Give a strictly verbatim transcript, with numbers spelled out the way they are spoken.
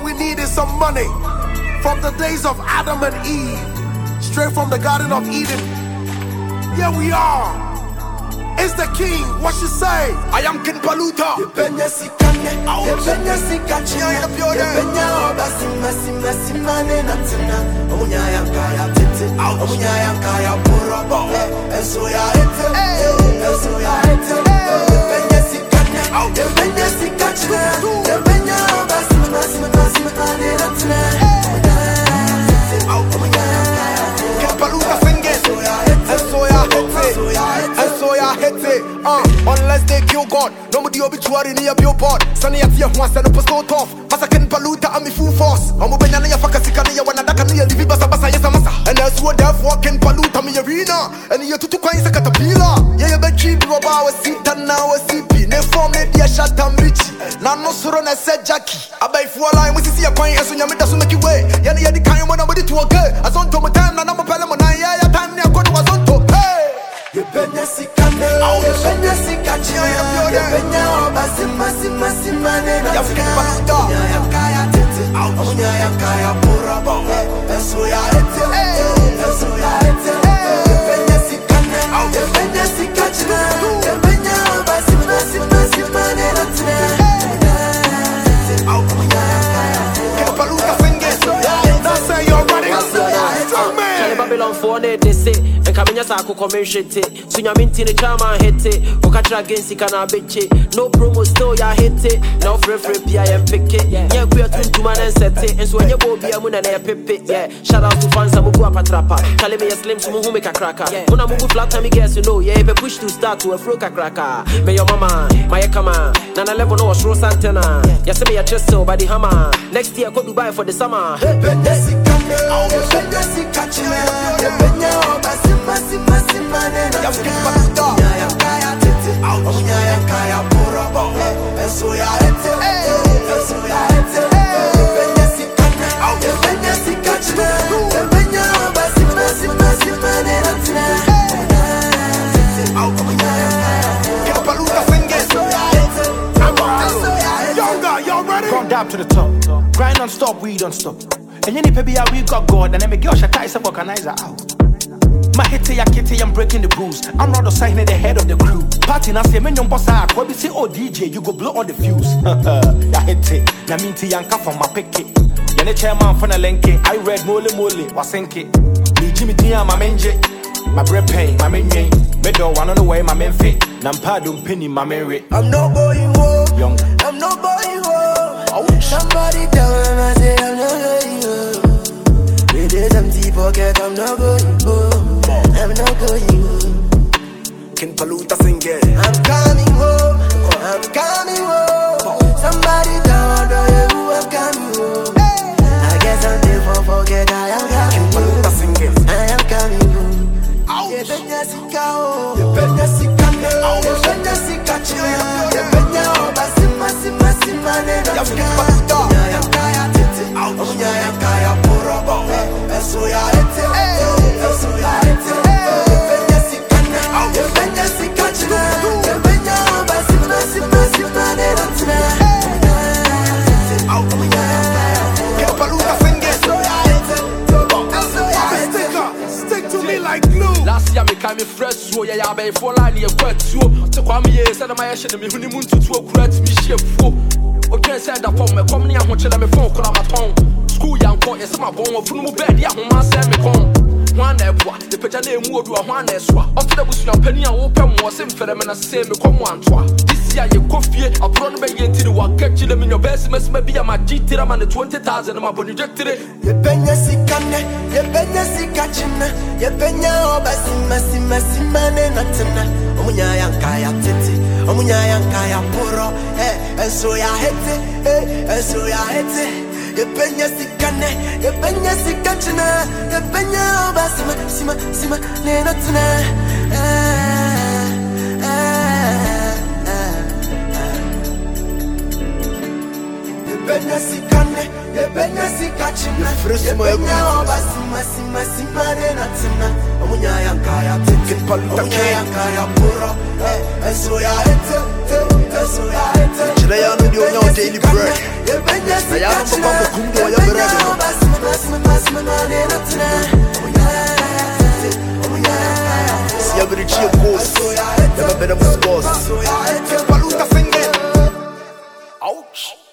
we need is some money. From the days of Adam and Eve, straight from the Garden of Eden. Here we are. It's the king, what you say? I am King Paluta. Uh, unless they kill God, nobody obituary near billboard. Sunny at your once and the post off. Masakin Paluta, I'm in full force. I'm a Benania Fakasicania when I can hear the Vibasa Basa Masa. And that's what they're walking Paluta, me arena. And you're two coins a caterpillar. Yeah, you bet cheap about a seat and now a C P. They form it, dear shut and rich. Now no surrender, said Jackie. I buy four line, we see a coin as soon as you make you way. Yeah, the kind of nobody to a girl. As on to my time, and I'm a palamon. Yeah, time near God was on top. Hey! You better see Kande, you better see Kachi, you better Basi Masi Masi Mane, you better Onya Kaya Tete, Onya Kaya Pura, Eso ya Ete, Eso ya Ete. You better see Kande, you better see Kachi, you better Basi Masi Masi Mane, Babylon for they say, and Camina Sako commission it. So Yaminti the Chama hit it, Okatra against Sikana bitch. No promo still ya hit it. Now free free P I M pick it. Yeah, we are two man and set it. And so when you go be a moon and a pip yeah. Shout out to fans Samugu Patrapa. Tell me a slim sumu who make a cracker. When I move flat time, me guess you know, yeah, if push to start to a froka cracker. May your mama, my kama, Nana level no show Santana. Yes, me a chest so by the hammer. Next year, go Dubai for the summer. You benya basi masi masi manena ya Paluta ya kaya tete ya kaya pura eso ya ete eso ya ete you benya sikana you benya sikachna you benya basi masi masi manena tena ya Paluta finger so ya ete Younger, y'all ready? Gone down to the top, grind non stop, we don't stop. And any baby, we got God, and then me girl shall tie some organizer out. My hit ya kitty, I'm breaking the rules. I'm not signing the head of the crew. Party na say, men yon boss out. What we say, oh D J, you go blow all the fuse. Ya hit it, na minti yanka from my picket. Yane chairman for na lenke. I read mole mole, wasenke. Me Jimmy Tia, my menje. My bread pain, my menye. Me don't want on the way, my men fit. Nampa don't penny, my men rate. I'm not going home. Young. I'm not going home. Oh, somebody tell him I say I'm not going home. We did empty pocket, I'm not going home. I'm not going home. King Paluta sing it. I'm coming home. I'm coming home. Somebody down there, I'm coming home. I guess I'm there for forget I am coming home. King Paluta sing it. I am coming home. You better see cow. You better see cow. You better see catch. You better basi masi masi manena. Ya King Paluta. Ya kaya tete. Ya kaya pura. Eso ya ete. Eso ya ete. Stick to me like glue. Last year, me came fresh, so yeah, I be for line here, quite so. To come here, said my shit, me honeymoon to two creds, me ship for. Okay, said that for me, come near, watch me phone, call my phone. School young boy, yes, my bone, from the bed, yeah, who must send me home. One day, the picture name would do a one day swap. After the bush, your penny and open was in for them and I say, me come one twa. This year, you coffee, I brought me into the one, catch them in your best mess, maybe I'm a G T M and the twenty thousand, I'm going to get it. You benya sikane, you benya sikachina, you benya basi masi masi mane natena. Omunya yankaya tete, omunya yankaya puro, eh, eso ya hete, eh, eso ya hete. You benya sikane, you benya sikachina, you benya basi masi masi mane natena. Benya sikane, ye benya sikachina, ye benya basi masi masi mane natena. Omunya yankaya tete, omunya yankaya puro, eh, eso ya ete, eso ya ete. Today I know you know daily bread. Ye benya ya no papa me kundo ya berebe si every cheer goes never better was boss Paluta singing ouch